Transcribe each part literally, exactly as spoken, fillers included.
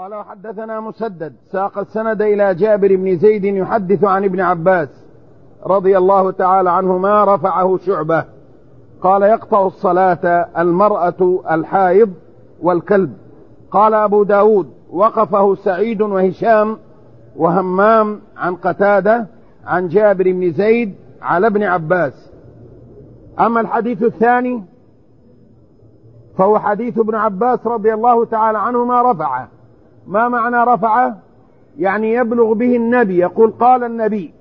قال وحدثنا مسدد ساق السند إلى جابر بن زيد يحدث عن ابن عباس رضي الله تعالى عنهما رفعه شعبة قال يقطع الصلاة المرأة الحائض والكلب. قال أبو داود وقفه سعيد وهشام وهمام عن قتادة عن جابر بن زيد على ابن عباس. أما الحديث الثاني فهو حديث ابن عباس رضي الله تعالى عنهما رفعه. ما معنى رفعه؟ يعني يبلغ به النبي، يقول قال النبي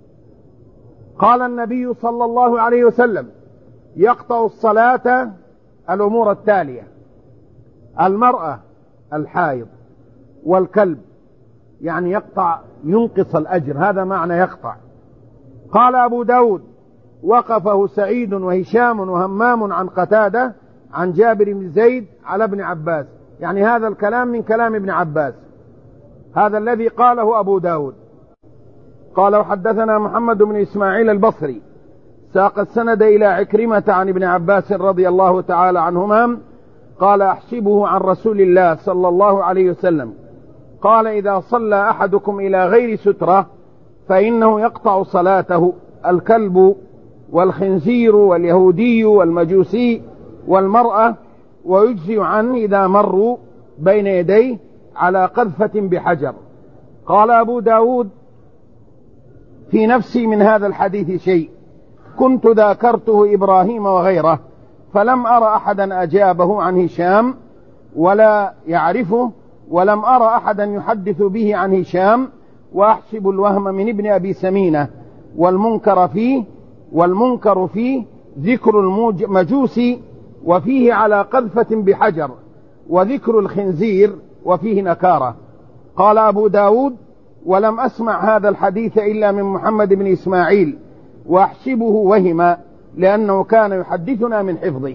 قال النبي صلى الله عليه وسلم يقطع الصلاة الأمور التالية: المرأة الحائض والكلب، يعني يقطع ينقص الأجر، هذا معنى يقطع. قال أبو داود وقفه سعيد وهشام وهمام عن قتادة عن جابر بن زيد على ابن عباس، يعني هذا الكلام من كلام ابن عباس، هذا الذي قاله أبو داود. قال وحدثنا محمد بن إسماعيل البصري ساق السند إلى عكرمة عن ابن عباس رضي الله تعالى عنهما قال أحسبه عن رسول الله صلى الله عليه وسلم قال إذا صلى أحدكم إلى غير سترة فإنه يقطع صلاته الكلب والخنزير واليهودي والمجوسي والمرأة، ويجزي عنه إذا مروا بين يديه على قذفة بحجر. قال أبو داود في نفسي من هذا الحديث شيء، كنت ذاكرته إبراهيم وغيره فلم أرى أحدا أجابه عن هشام ولا يعرفه، ولم أرى أحدا يحدث به عن هشام، وأحسب الوهم من ابن أبي سمينة. والمنكر فيه والمنكر فيه ذكر المجوس وفيه على قذفة بحجر، وذكر الخنزير وفيه نكارة. قال أبو داود ولم أسمع هذا الحديث إلا من محمد بن إسماعيل، وأحسبه وهما لأنه كان يحدثنا من حفظه.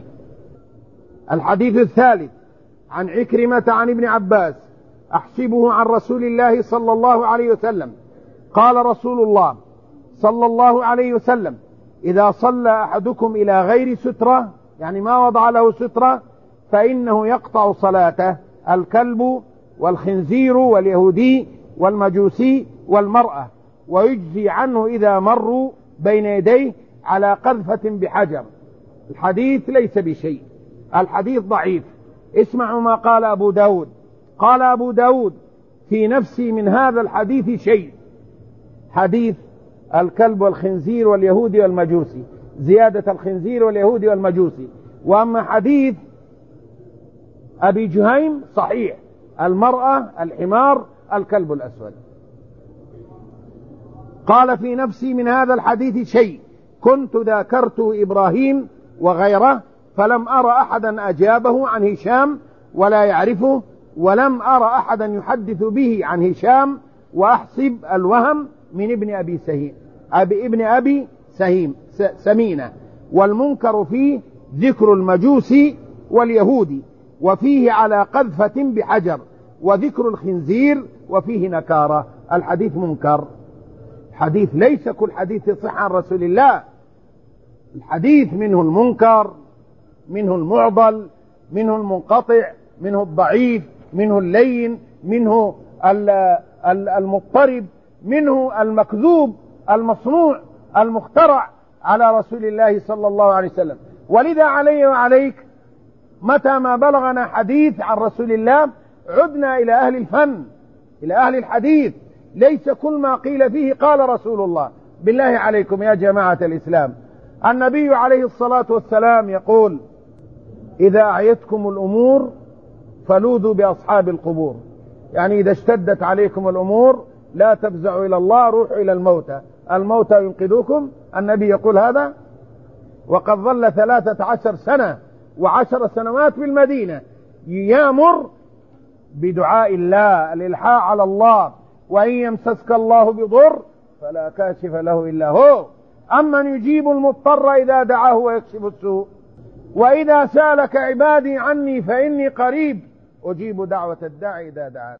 الحديث الثالث عن عكرمة عن ابن عباس أحسبه عن رسول الله صلى الله عليه وسلم قال رسول الله صلى الله عليه وسلم إذا صلى أحدكم إلى غير سترة، يعني ما وضع له سترة، فإنه يقطع صلاته الكلب والخنزير واليهودي والمجوسي والمرأة، ويجزي عنه إذا مروا بين يديه على قذفة بحجر. الحديث ليس بشيء، الحديث ضعيف. اسمعوا ما قال أبو داود. قال أبو داود في نفسي من هذا الحديث شيء، حديث الكلب والخنزير واليهودي والمجوسي، زيادة الخنزير واليهودي والمجوسي. وأما حديث أبي جهيم صحيح، المرأة الحمار الكلب الأسود. قال في نفسي من هذا الحديث شيء، كنت ذاكرت إبراهيم وغيره فلم أرى أحدا أجابه عن هشام ولا يعرفه، ولم أرى أحدا يحدث به عن هشام، وأحسب الوهم من ابن أبي سهيم أبي ابن أبي سهيم سمينة. والمنكر فيه ذكر المجوس واليهودي وفيه على قذفة بحجر، وذكر الخنزير وفيه نكارة. الحديث منكر، حديث ليس كل حديث صح عن رسول الله. الحديث منه المنكر، منه المعضل، منه المنقطع، منه الضعيف، منه اللين، منه المضطرب، منه المكذوب المصنوع المخترع على رسول الله صلى الله عليه وسلم. ولذا علي وعليك متى ما بلغنا حديث عن رسول الله عدنا إلى أهل الفن، إلى أهل الحديث، ليس كل ما قيل فيه قال رسول الله. بالله عليكم يا جماعة الإسلام، النبي عليه الصلاة والسلام يقول إذا أعيتكم الأمور فلوذوا بأصحاب القبور، يعني إذا اشتدت عليكم الأمور لا تفزعوا إلى الله، روحوا إلى الموتى، الموتى ينقذوكم. النبي يقول هذا وقد ظل ثلاثة عشر سنة وعشر سنوات في المدينة يامر بدعاء الله، الإلحاح على الله، وإن يمسسك الله بضر فلا كاشف له إلا هو، أمن يجيب المضطر إذا دعاه ويكشف السوء، وإذا سألك عبادي عني فإني قريب أجيب دعوة الداعي إذا دعاني.